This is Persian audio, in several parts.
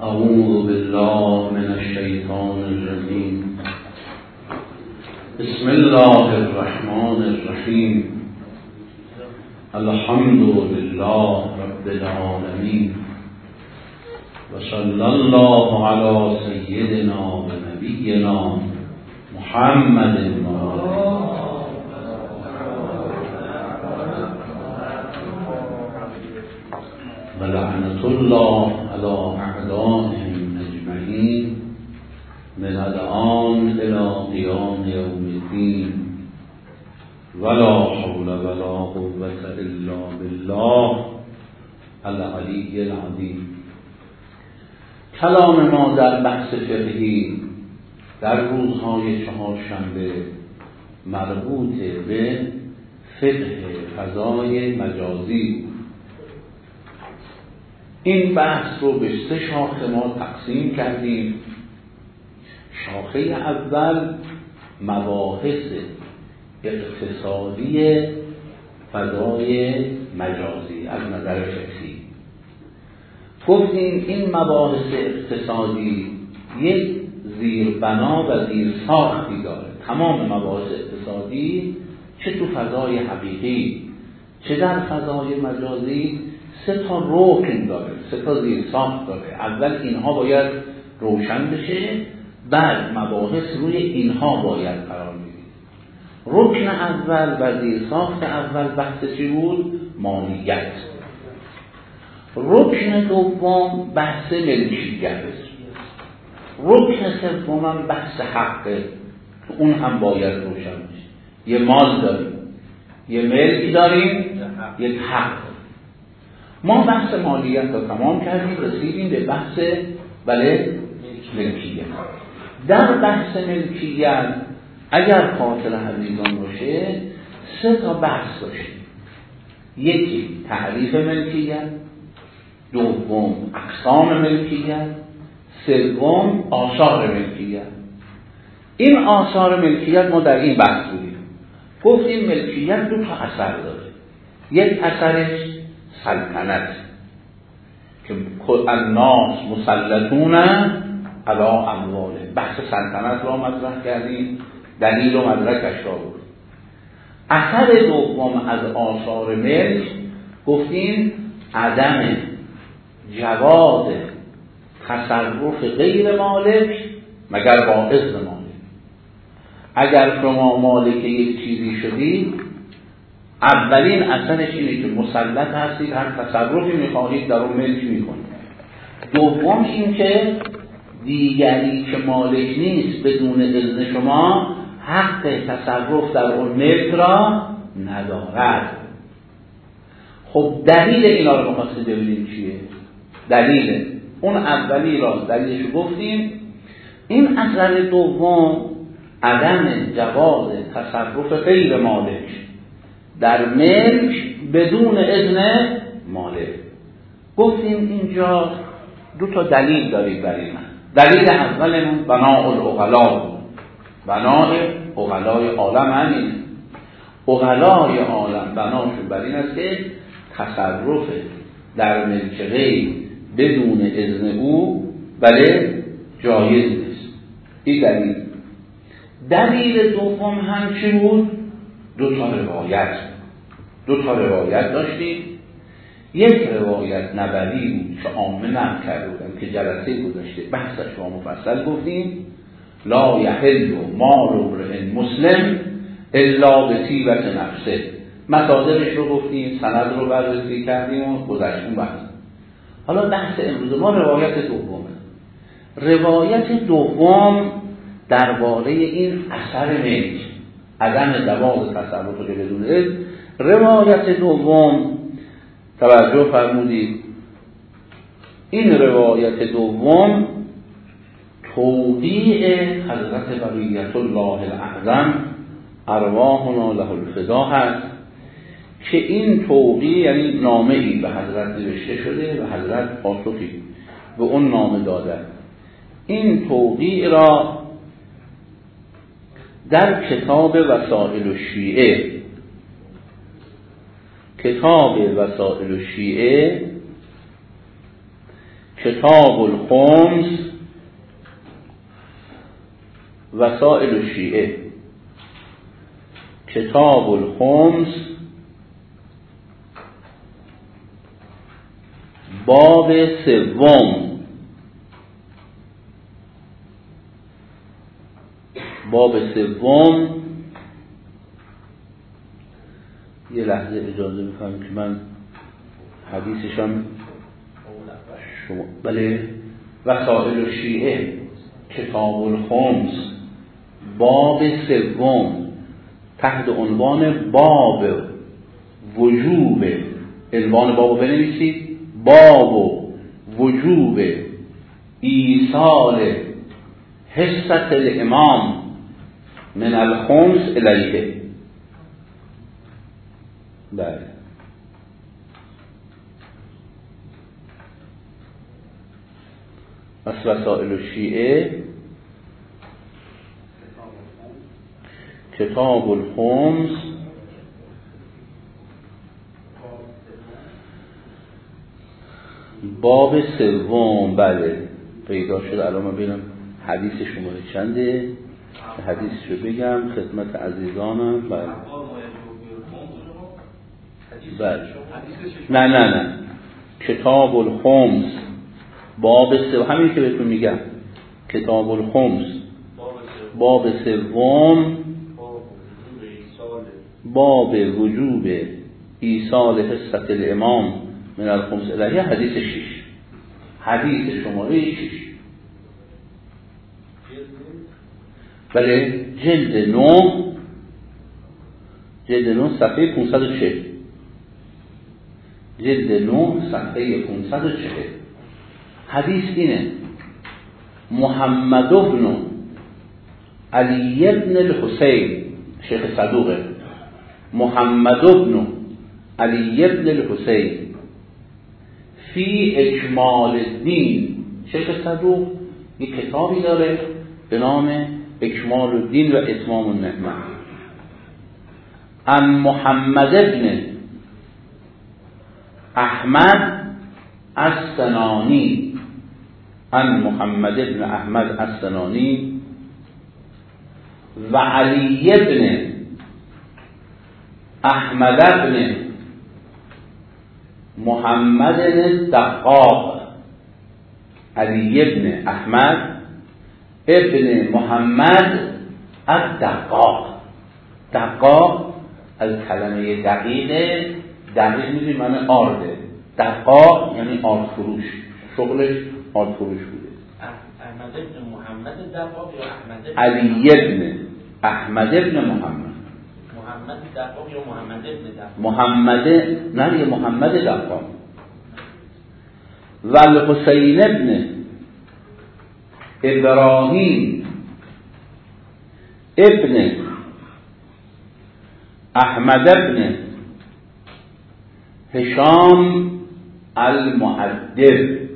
اعوذ بالله من الشیطان الرجیم. بسم الله الرحمن الرحیم. الحمد لله رب العالمین و صلی الله علی سیدنا و نبینا محمد و لعنت الله علی اعدائهم اجمعین من الآن الی قیام یوم الدین ولا حول ولا قوة الا بالله العلی العظیم. کلام ما در بحث فقهی در روزهای چهارشنبه مربوط به فقه فضای مجازی بود. این بحث رو به 3 شاخه ما تقسیم کردیم. شاخه اول مباحث اقتصادی فضای مجازی از نظر فقهی. گفتیم این مباحث اقتصادی یک زیربنا و زیرساختی داره. تمام مباحث اقتصادی چه تو فضای حقیقی چه در فضای مجازی 3 تا رکن داره، 3 تا زیرساخت داره. اول اینها باید روشن بشه، بعد مباحث روی اینها باید قرار بگیره. رکن اول و زیرساخت اول بحث چی بود؟ مالیت. رکن دوم بحث ملکیت. رکن سوم بحث حقه، اون هم باید روشن بشه. یه مال داریم، یه ملک داریم، یک حق. ما بحث مالیت رو تمام کردیم، رسیدیم به بحث ملکیت. در بحث ملکیت اگر خاطر عزیزان باشه 3 تا بحث داشتیم. یکی تعریف ملکیت، دوم اقسام ملکیت، سوم آثار ملکیت. این آثار ملکیت ما در این بحث بودیم. گفتیم ملکیت 2 تا اثر داره. یک اثرش سلطنت که الناس مسلطون علی اموالهم. بحث سلطنت را مطرح کردیم، دلیل و مدرکش را بود. اثر دوم از آثار ملک گفتیم عدم جواز تصرف غیر مالک مگر با اذن مالک. اگر شما مالک یک چیزی شدید، اولین اثرش اینه که مسلط هستید، هر تصرفی میخواهید در اون ملک میکنید. دوم این که دیگری که مالک نیست بدون اذن شما حق تصرف در اون ملک را ندارد. خب دلیل اینا رو می‌خواستیم ببینیم چیه. دلیل اون اولی را دلیلش گفتیم. این اثر دوم عدم جواز تصرف غیر مالک در ملک بدون اذن مالک. گفتیم اینجا 2 تا دلیل دارید برای من. دلیل اولمون بناء العقلاء بود. بناء عقلای عالم همین. عقلای عالم بناشون بر این است که تصرف در ملک غیر بدون اذن او جایز نیست. این دلیل. دلیل دوم هم چی بود؟ 2 تا روایت. 2 تا روایت داشتیم. یک روایت نبوی بود که عامه نقل کرده بودن که جلسه گذشته بحثش رو مفصل گفتیم. لا یحل مال امرئ مسلم الا بطیبة نفسه. مصادرش رو گفتیم، سند رو بررسی کردیم و گذشتیم بحث. حالا بحث امروز ما روایت دومه. روایت دوم درباره این اثر ملک، عدم جواز تصرف بدون اذن. روایت دوم توجه فرمودید، این روایت دوم توقیع حضرت بقیت الله الاعظم ارواحنا له الفدا هست که این توقیع یعنی نامه‌ای به حضرت نوشته شده و حضرت پاسخی به اون نامه داده. این توقیع را در کتاب وسائل الشیعه، کتاب وسائل الشیعه کتاب الخمس وسائل الشیعه. کتاب الخمس باب سوم. باب سوم، یه لحظه اجازه میکنم که من حدیثشم شما بله. وسائل الشیعه کتاب الخمس باب سوم تحت عنوان باب وجوب، عنوان بابو بنویسید، باب وجوب ایصال حصة الامام من الخمس الیه. بله. از وسائل الشیعه کتاب الخمس باب سوم. بله پیدا شد. الان من ببینم حدیث شماره چنده، حدیث رو بگم خدمت عزیزانم. بله بله. نه کتاب الخمس باب سوم، همین که بهتون میگم، کتاب الخمس باب سوم باب وجوب ایصال حصة الامام من الخمس الیه، حدیث 6، حدیث شماره 6. بله جلد 9 صفحه 540. جلد 9 صفحه 540. حدیث اینه: محمد بن علی بن الحسین، شیخ صدوقه، محمد بن علی بن الحسین فی اکمال الدین. شیخ صدوق یک کتابی داره به نام اکمال الدین و اتمام النعمه. عن محمد بن احمد السنانی، عن محمد بن احمد السنانی و علی بن احمد بن محمد الدقاق. علی بن احمد ابن محمد الدقاق. دقاق از کلمه دقیقه، دقیق میدونی معنی آرده، دقاق یعنی آرد فروش، شغلش آرد فروش بوده. احمد ابن محمد الدقاق یا احمد علی ابن احمد ابن محمد دقاق یا محمد ابن دقاق؟ محمد نه یه محمد دقاق. و الحسین ابن ابراهیم ابن احمد ابن هشام المؤدب.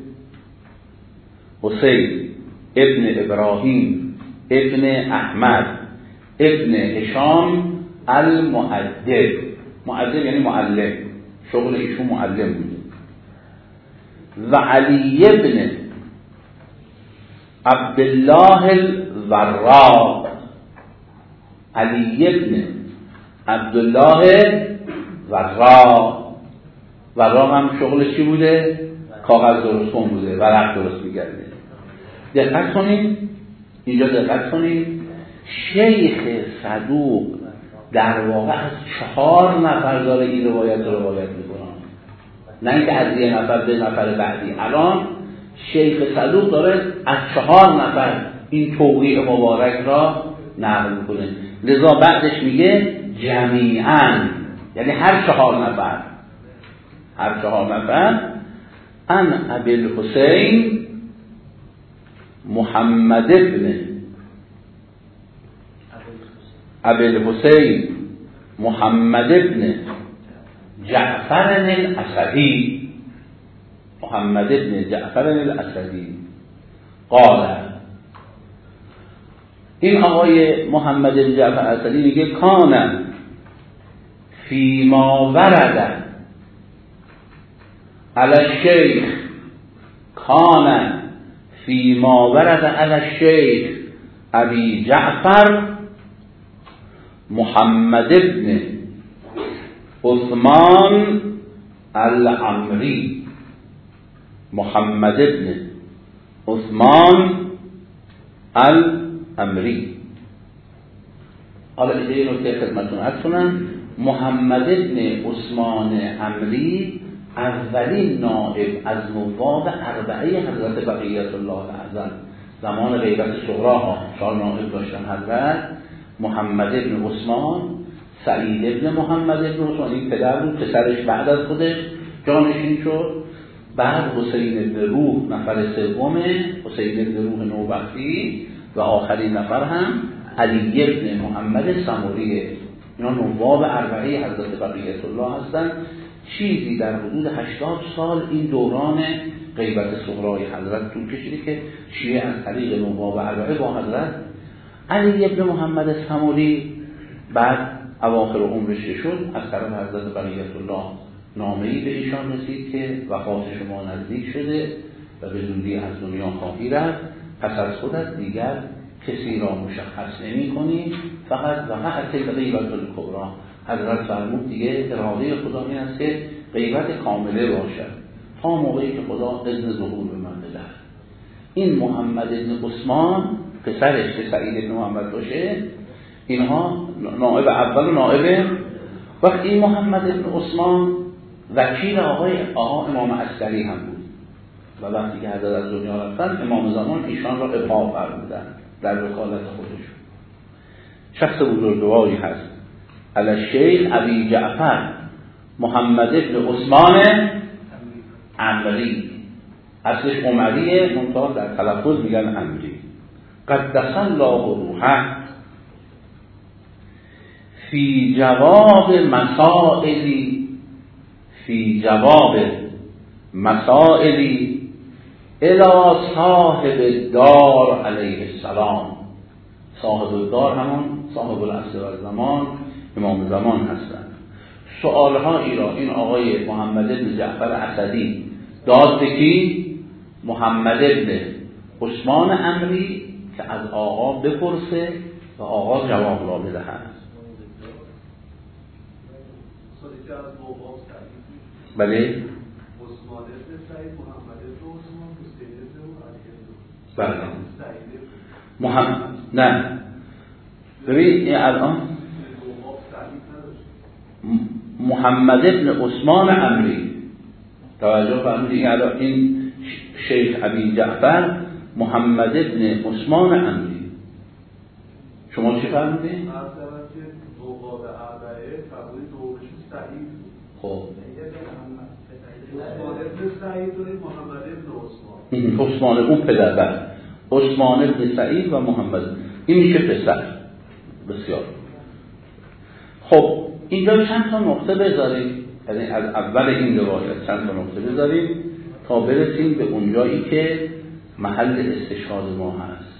حسین ابن ابراهیم ابن احمد ابن هشام المؤدب. مؤدب یعنی معلم، شغل ایشون معلم بوده. و علی ابن عبدالله الوراق. علی ابن عبدالله وراق. وراق هم شغلش چی بوده؟ کاغذ درست کن بوده، ورق درست می‌کرده. دقت کنید اینجا، دقت کنید. شیخ صدوق در واقع از 4 نفر داره این روایت رو روایت میکنه، نه اینکه از یه نفر به نفر بعدی. الان شیخ صدوق داره از 4 نفر این توقیع مبارک را نقل میکنه، لذا بعدش میگه جمیعاً، یعنی هر 4 نفر، هر 4 نفر. ان ابی الحسین محمد ابن ابی الحسین محمد ابن جعفر الاسدی. محمد ابن جعفر الاسدی قال، این آقای محمد بن جعفر الاسدی میگه کان فیما ورد علی الشیخ کان فی ما ورد علی الشیخ ابی جعفر محمد ابن عثمان العمری. محمد ابن عثمان العمری. حالا اینجا نکته خدمتتون عرض کنم، محمد ابن عثمان عمری اولین نائب از نواب اربعه حضرت بقیت الله اعظم زمان غیبت صغراها 4 نائب داشتن حضرت. محمد ابن عثمان، سعید ابن محمد ابن عثمان این پدر بود، پسرش بعد از خودش جانشین شد. بعد حسین ابن روح نفر سومه، حسین ابن روح نوبختی، و آخرین نفر هم علی ابن محمد سموریه. اینا نواب اربعه حضرت بقیت الله هستن. چیزی در حدود 80 سال این دوران غیبت صغرای حضرت طول کشیده که شیعه از طریق نواب اربعه با حضرت علی ابن محمد سموری بعد اواخر عمرش شد، از طرف حضرت بقیت الله نامه‌ای به ایشان رسید که وفات شما نزدیک شده و به زودی از دنیا خواهی رفت، پس از خودت دیگر کسی را مشخص نمی کنی، فقط وقعت غیبت الکبری. حضرت فرمود دیگه اراده خدا این است که غیبت کامله باشد تا موقعی که خدا اذن ظهور به من بده. این محمد بن عثمان پسرش که سعید بن محمد باشه، اینها نائب اول و نائب. وقتی این محمد بن عثمان وکیل آقا امام عسکری هم بود و وقتی که حضرت از دنیا رفتن امام زمان ایشان را ابقا فرمودن در وکالت خودشون. شخص بزرگواری هست علی الشیخ ابی جعفر محمد بن عثمان عمری، اصلش عمریه منتها در تلفظ میگن عمری. قدس الله روحه فی جواب مسائلی الی صاحب الدار علیه السلام. صاحب الدار همون صاحب العصر و الزمان امام زمان هستند. سؤالهایی را این آقای محمد بن جعفر اسدی داد به کی؟ محمد بن عثمان عمری که از آقا بپرسه و آقا جواب را بدهد. بله عثمان بن سعید، محمد بن عثمان، حسین بن علی، محمد نه ببین این الان محمد بن عثمان عمری توجه فرمودید. این شیخ ابی جعفر محمد بن عثمان عمری. شما چی فرمودید؟ خب عثمان اون پدر بر عثمان بن سعید و محمد این میشه پسر. بسیار خب اینجا چند تا نقطه بذاریم، یعنی از اول این روایت چند تا نقطه بذاریم تا برسیم به اونجایی که محل استشهاد ما هست.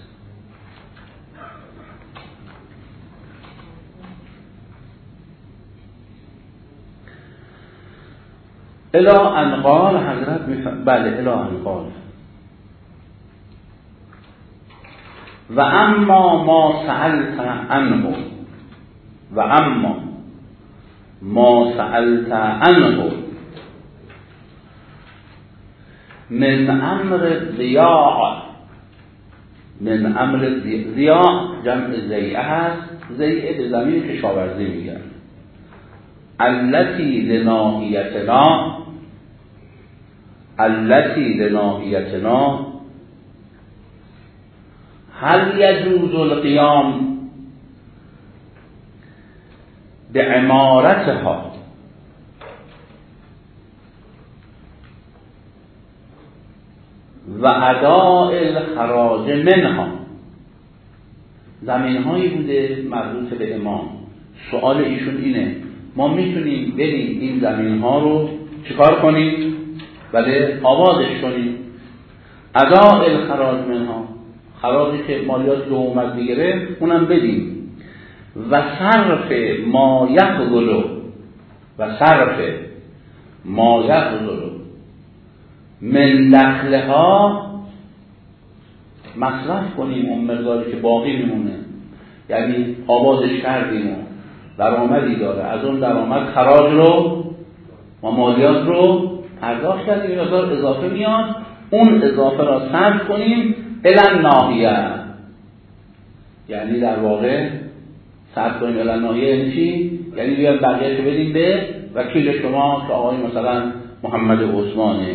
الی ان قال حضرت بله الی ان قال و اما ما سألت عنه و اما ما سألت عنه من امر ضیاع، من امر ضیاع جمع ضیعه هست، ضیعه به زمین کشاورزی میگن. التی لناحیتنا هل یجوز القیام بعمارتها و اداء الخراج منها. زمین هایی بوده مربوط به امام. سوال ایشون اینه ما میتونیم بریم این زمین ها رو چیکار کنیم؟ بله آبادش کنیم. اداء الخراج منها، خراجی که مالیات رو اومد بگیره اونم بدیم. و صرف ما یغزلو من دخلها مصرف کنیم اون مقداری که باقی میمونه، یعنی آبادش کردیم و درآمدی داره، از اون درآمد خراج رو و مالیات رو پرداخت کردیم، یه مقدار اضافه میاد، اون اضافه را صرف کنیم الی ناحیه، یعنی در واقع صرف کنیم الی ناحیه یعنی چی؟ یعنی بیان بقیه‌شو بدیم به وکیل شما که آقای مثلا محمد عثمانه.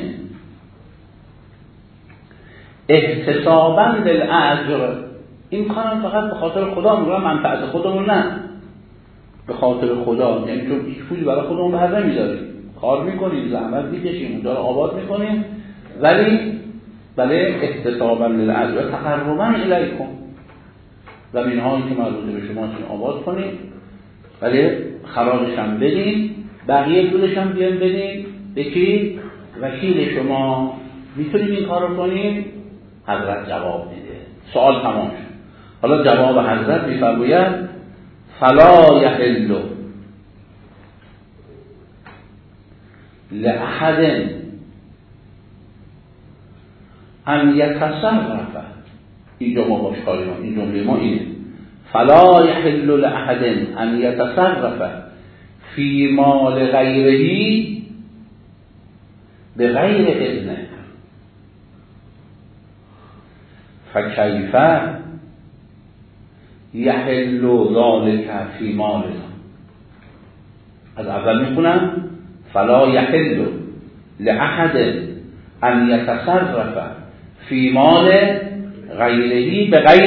احتساباً للاجر، این کارم فقط به خاطر خدا میگم، منفعت خودمون نه، به خاطر خدا، یعنی چون هیچ پولی برای خودمون بر نمیذاریم، کار میکنیم، زحمت میکشیم، اونجا رو آباد میکنیم، ولی احتساباً للاجر تقرباً الیکم، زمین‌هایی که مربوط به شما چون آباد کنیم، ولی خراجش هم بدیم، بقیه پولش هم بیان بدیم به کی؟ وکیل شما. میتونیم این کار رو کنیم؟ حضرت جواب میده. سوال تمام شد. حالا جواب حضرت میفرماید فلا یحل لأحد ان یتصرف، اینجا ما باش کاری ما، این جمله ما اینه، فلا یحل لأحد ان یتصرف فی مال غیره بغیر اذنه فکیف یحل ذلک فی مالنا. از اول میخونم فلا یحل لأحد ان یتصرف فی مال غیره بغیر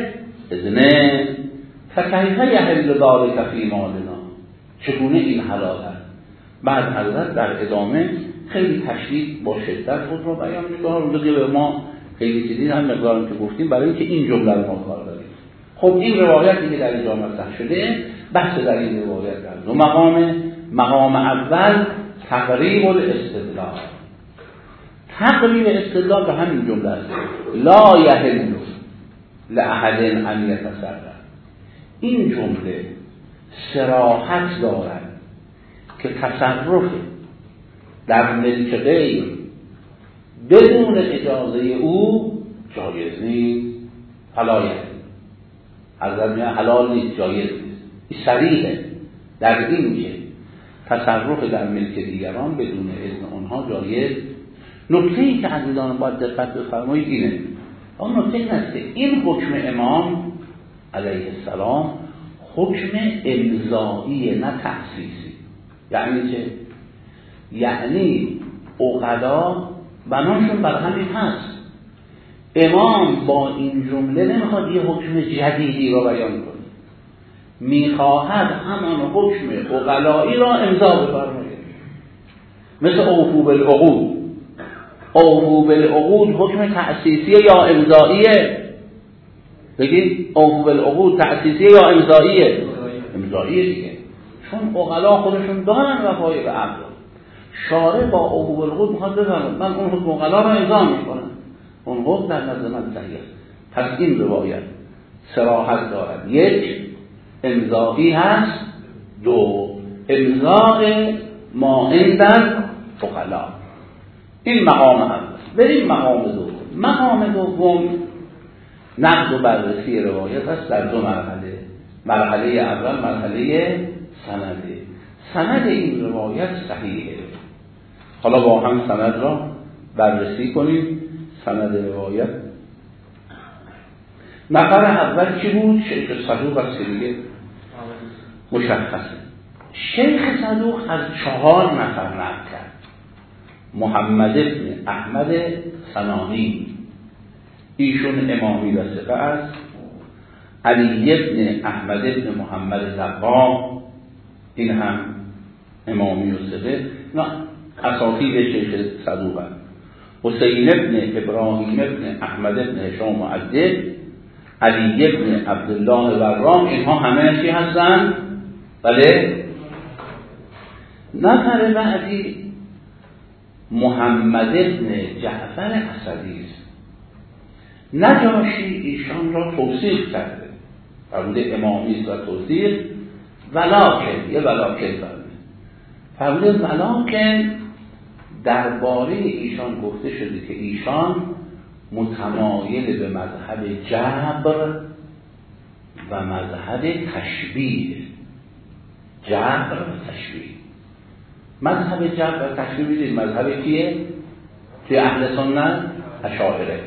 اذنه فکیف یحل ذلک فی مالنا. چگونه این حلال است؟ بعد حضرت در ادامه خیلی تشدید با شدت خود را بیان می‌کنه. اونجا به ما خیلی چیزی هم مقدارم که گفتیم برای اینکه این جمله رو ما کار داریم. خب این روایتی که در اینجا مطرح شده، بحث در این روایت در دو مقام اول تقریب الاستدلال، تقریب استدلال به همین جمله است، لا یحل لأحد ان یتصرف. این جمله صراحت دارد که تصرف در ملک غیر بدون اجازه او جایز نیست. حلال حضرت میگه حلال نیست، جایز نیست. این صریحه در این که تصرف در ملک دیگران بدون اذن آنها جایز. نکته‌ای که عزیزان باید دقت بفرمایید اینه، اون نکته این است که این حکم امام علیه السلام حکم امضایی نه تأسیسی. یعنی چه؟ یعنی عقلا بناشون بر همین هست. امام با این جمله نمیخواد یه حکم جدیدی را بیان کنه، میخواهد همان حکم عقلایی را امضا بفرماید. مثل اوفو بالعقود. اوفو بالعقود حکم تأسیسیه یا امضاییه؟ بگید اوفو بالعقود تأسیسیه یا امضاییه؟ امضاییه دیگه، چون عقلا خودشون دارن وفای به عقل. شارع با اوفو بالعقود میخواد بفرماید من اون حکم عقلا را امضا میکنم، اون حکم در نزد من صحیح است. پس این روایت صراحت دارد، یک امضایی هست، دو امضاء ما عند فقلا. این مقام اول. بریم مقام دوم. مقام دوم نقد و بررسی روایت است در دو مرحله. مرحله اول مرحله سنده. سند این روایت صحیحه. حالا با هم سند را بررسی کنیم. سند روایت نفر اول کی بود؟ شیخ صدوق است دیگه مشخصه. شیخ صدوق از 4 نفر نقل کرد. محمد بن احمد سنانی، ایشون امامی و ثقه است. علی بن احمد بن محمد زقام، این هم امامی و ثقه، نه اساطیر شیخ صدوق است. حسین بن ابراهیم بن احمد بن هشام معدل، علی بن عبدالله ورام، اینها همه چی هستن؟ بله. نفر بعدی محمد بن جعفر اسدی است. نجاشی ایشان را توثیق کرده، فرموده امامی است و توثیق، ولکن یه ولکن فرموده ولکن درباره ایشان گفته شده که ایشان متمایل به مذهب جبر و مذهب تشبیه. جبر و تشبیه. مذهب جبر و تشبیه بیدید مذهب کیه؟ توی اهل سنت اشاعره.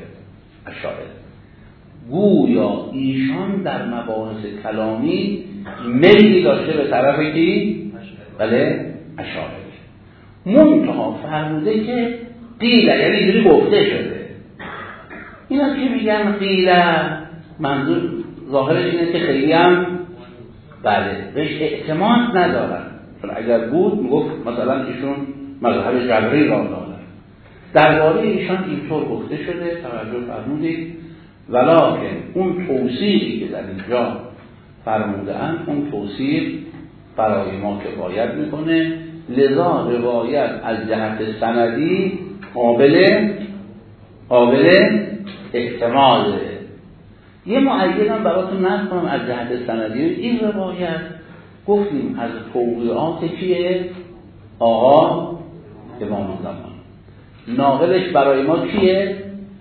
گویا ایشان در مباحث کلامی میلی داشته به طرف کی؟ بله اشاعره. منتها فرموده که قیله، یعنی اینجوری گفته شده. اینا که میگن قیله منظور ظاهرش اینه که خیلی هم بله بهش اعتماد ندارن، چون اگر بود میگفت مثلا ایشون مذهب جبری را دارن. درباره ایشان اینطور گفته شده، توجه فرمودید، ولکن اون توصیفی که در اینجا فرمودن اون توصیف برای ما کفایت میکنه، لذا روایت از جهت سندی قابل احتماله. یه معید هم براتون نقل کنم از جهت سندی. این روایت گفتیم از توقیعات کیه؟ آقا امام زمان. ناقلش برای ما کیه؟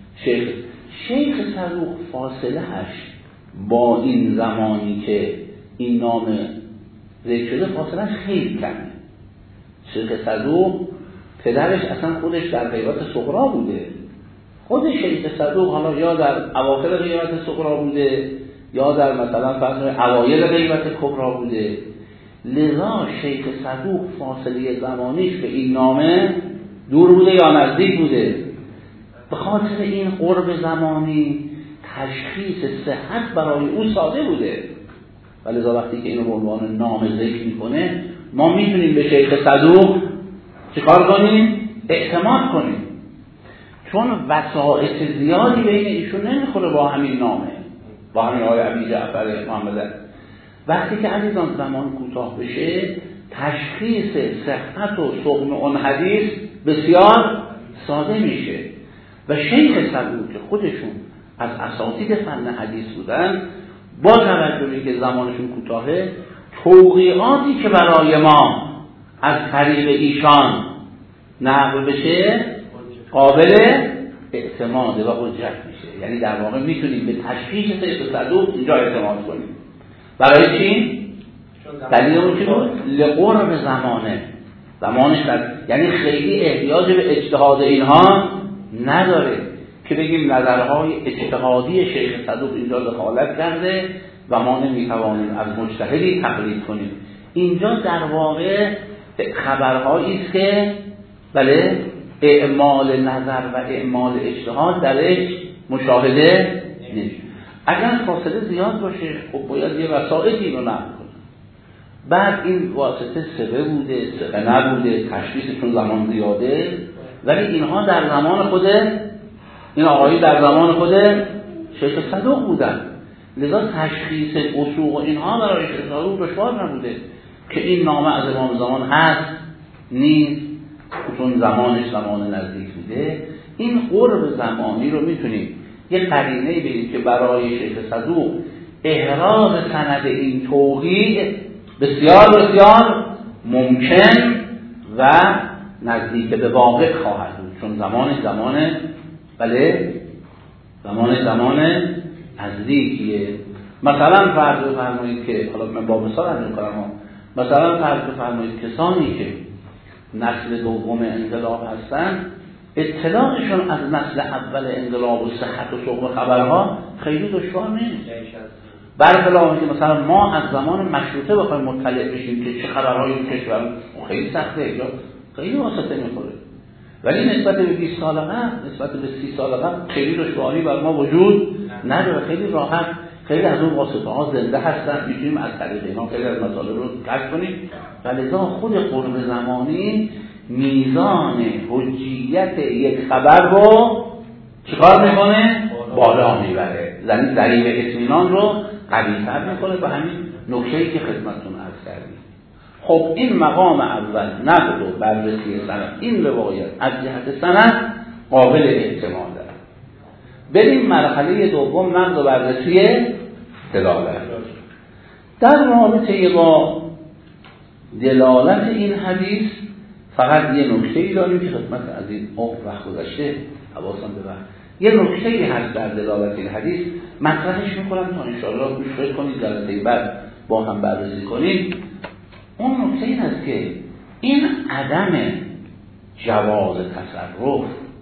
شیخ صدوق فاصله هش با این زمانی که این نام ذکر شده فاصله خیلی کمه. شیخ صدوق پدرش اصلا خودش در غیبت صغرا بوده. خود شیخ صدوق حالا یا در اواخر غیبت صغرا بوده یا در مثلا فرض اوایل غیبت کبرا بوده. لذا شیخ صدوق فاصله زمانیش به این نامه دور بوده یا نزدیک بوده. به خاطر این قرب زمانی تشخیص صحت برای او ساده بوده. ولی وقتی که اینو به عنوان نام ذکر میکنه ما میتونیم به شیخ صدوق چیکار کنیم؟ اعتماد کنیم، چون وسائط زیادی بین ایشون نمیخوره با همین نامه، با همین آقای ابی جعفر محمد. وقتی که عزیزان زمان کوتاه بشه تشخیص صحت و صغم اون حدیث بسیار ساده میشه. و شیخ صدوق که خودشون از اساتید فن حدیث بودن، با توجه که زمانشون کوتاهه، توقیعاتی که برای ما از طریق ایشان نقل بشه قابل اعتماد و حجت میشه. یعنی در واقع میتونیم به تشخیص شیخ صدوق اینجا اعتماد کنیم. برای چی؟ دلیل اون چی بود؟ لقرب زمانش یعنی خیلی احتیاج به اجتهاد اینها نداره که بگیم نظرهای اجتهادی شیخ صدوق اینجا دخالت کرده و ما نمیتوانیم از مجتهدی تقلید کنیم. اینجا در واقع خبرهایی است که بله اعمال نظر و اعمال اجتهاد درش مشاهده نیست. اگر فاصله زیاد باشه خب باید یه وسائطی اینو نقل کنه. بعد این واسطه ثقه بوده ثقه نبوده، تشخیصشون زمان زیاده، ولی اینها در زمان خود این آقایی در زمان خود شیخ صدوق بودن. لذا تشخیص وثوق اینها برای شیخ صدوق دشوار نبوده که این نامه از امام زمان هست نیست، چون زمانش زمان نزدیک بوده. این قرب زمانی رو میتونیم یه قرینه بگیم که برای شیخ صدوق احراز سند این توقیع بسیار بسیار ممکن و نزدیک به واقع خواهد بود، چون زمان نزدیکیه. مثلا فرض بفرمایید که حالا من با مثال عرض می‌کنم، مثلا فرض بفرمایید کسانی که نسل دوم انقلاب هستن اطلاعشون از نسل اول انقلاب و صحت و صحبه خبرها خیلی دشوار نیست. برخلاف که مثلا ما از زمان مشروطه بخوایم مطلع بشیم که چه خبرهایی تو کشور خیلی سخته یا خیلی واسطه میخوره، ولی نسبت به 20 سال قبل، نسبت به 30 سال قبل خیلی دشواری بر ما وجود نداره. خیلی راحت خیلی از اون واسطه ها زنده هستن، میتونیم از طریق اینا خیلی از مسائل رو کشف کنیم. ولذا خود قرب زمانی میزان حجیت یک خبر رو چیکار میکنه؟ بالا میبره، یعنی ذریب اطمینان رو قوی‌تر میکنه. به همین نکته‌ای که خدمتتون عرض کردیم. خب این مقام اول نقد و بررسی سند، این روایت از جهت سند قابل احتمال داره. بریم مرحله دوم، نقد و بررسی دلالت. در رابطه با دلالت این حدیث فقط یه نکته‌ای داریم که خدمت از این وقت گذشته حواسم ببر. یه نکته‌ای هست در دلالت این حدیث، مطرحش می‌کنم تا انشاءالله گوش کنید، جلسه بعد با هم بررسی کنیم. اون نکته این است که این عدم جواز تصرف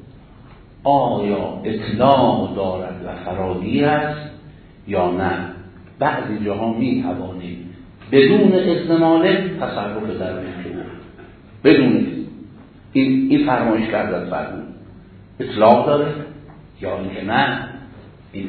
آیا اطلاق دارد و فراگیر است یا نه؟ بعضی جاها می‌توانیم بدون اذن مالک تصرف در ملک او، بدون این فرمایش کردن فرمون اطلاق داره یا اینکه نه؟ این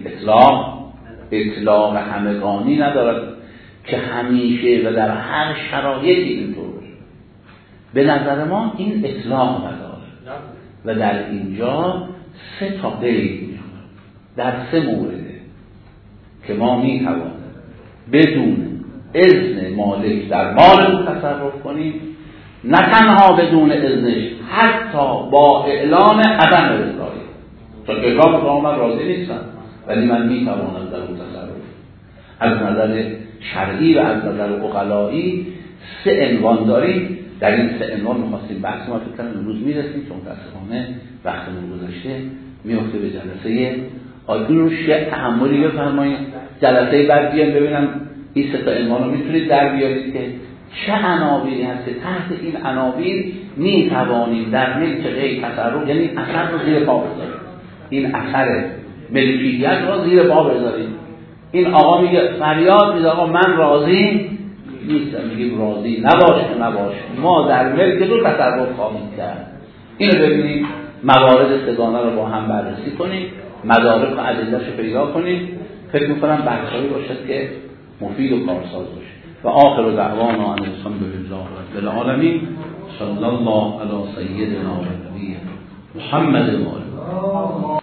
اطلاق همگانی ندارد که همیشه و در هر شرایطی اینطور باشه. به نظر ما این اطلاق نداره و در اینجا 3 تا قید میاد در 3 مورده که ما میتوانیم بدون اذن مالک در مال او تصرف کنیم، نه تنها بدون اذنش، حتی با اعلام عدم رضایی. چون که اعلام من راضی نیستم ولی من میتوانم در اون تصرف. از نظر شرعی و از نظر عقلایی 3 عنوان داریم. در این 3 عنوان می‌خواستیم بحث ما فکر کنم امروز میرسیم، چون متأسفانه وقتمون گذشته، میفته به جلسه آدون رو تحملی بفرمایید. جلسه بعد بیان ببینم این 3 تا عنوان رو میتونید در بیارید که چه عناوینی هست که تحت این عناوین میتوانیم در ملک غیر تصرف، یعنی اثر رو زیر پا بذاریم، این اثر ملکیت رو زیر پا بذاریم. این آقا میگه فریاد میگه آقا من راضی نیستم، میگیم راضی نباش ما در ملک رو تصرف خواهیم کرد. اینو ببینیم، موارد سگانه رو با هم بررسی کنیم، مدارک و ادله‌اش رو پیدا کنیم. فکر می‌کنم بحثایی باشد که مفید و کارساز باشه. و آخر دعوانا ان الحمد لله رب العالمین، صلی الله علی سیدنا و نبینا محمد و آله.